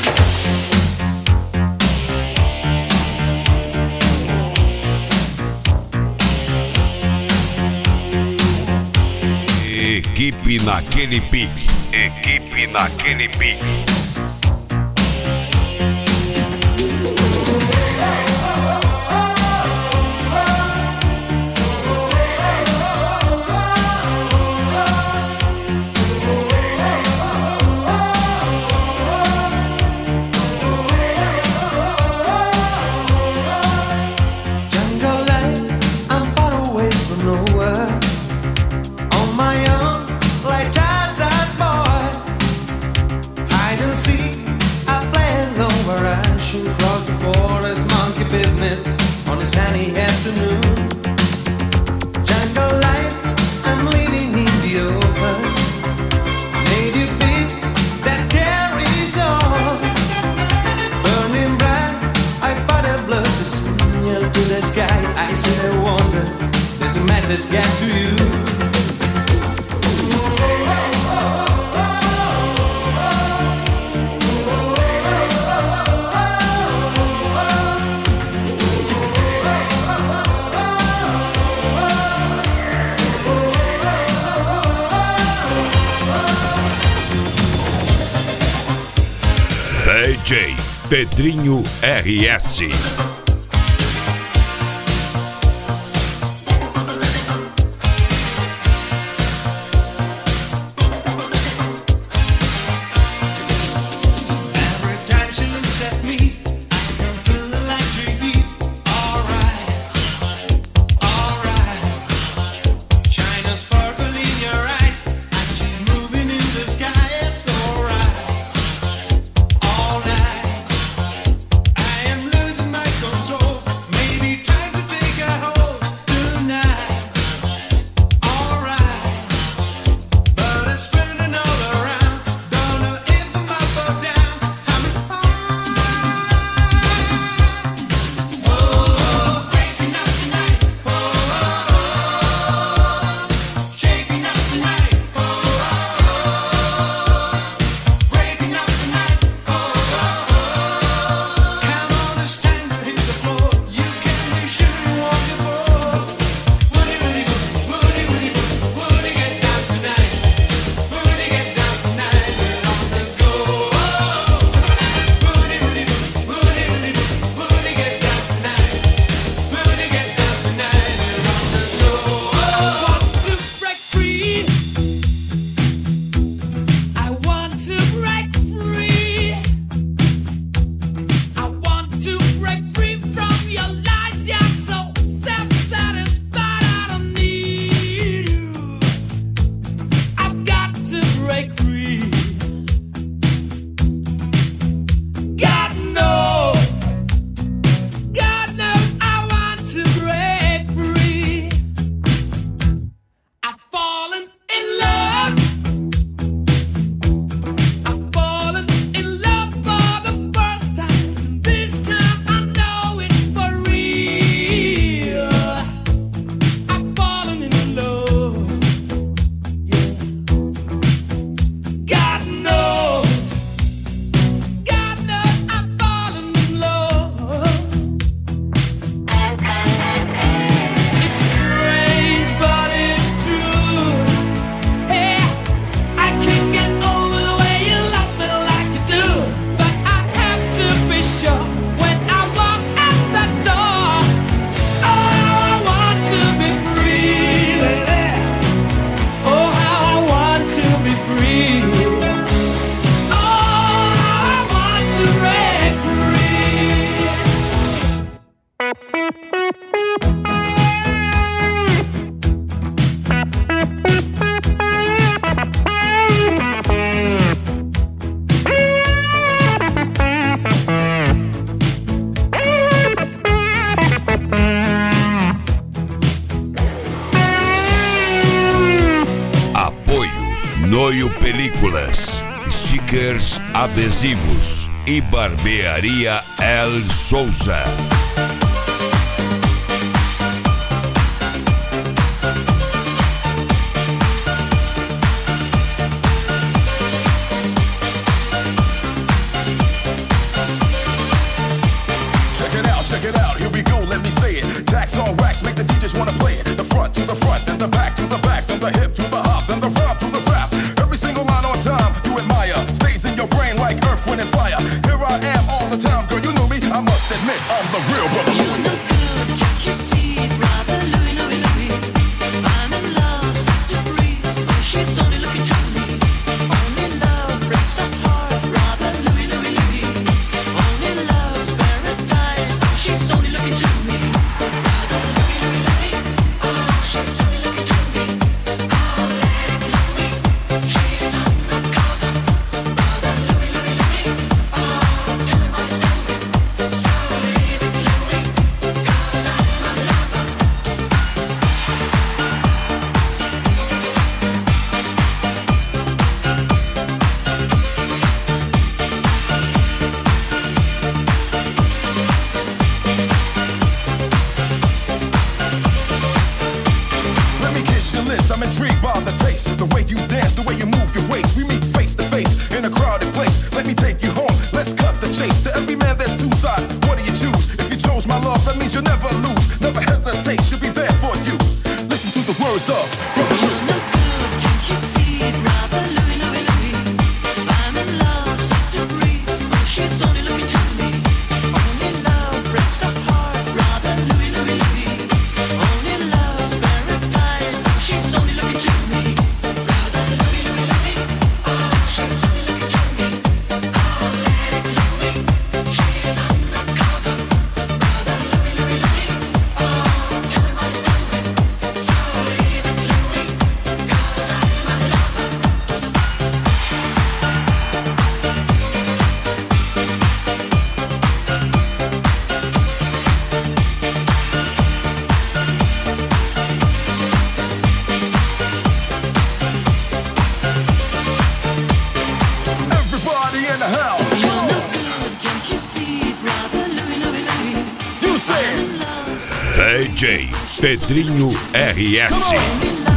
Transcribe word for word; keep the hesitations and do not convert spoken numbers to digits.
Equipe naquele pique. Equipe naquele pique. On a sunny afternoon, jungle life, I'm living in the open. Native beat that carries on, burning bright. I fight a blood to signal to the sky. I said I wonder, there's a message get to you. D J Pedrinho R S. Noio Películas, stickers, adesivos e barbearia El Souza. crowded place. Let me take you home, let's cut the chase. To every man there's two sides, what do you choose? If you chose my love, that means you'll never lose. Never hesitate, she'll be there for you. Listen to the words of Brother Louie. D J Pedrinho R S.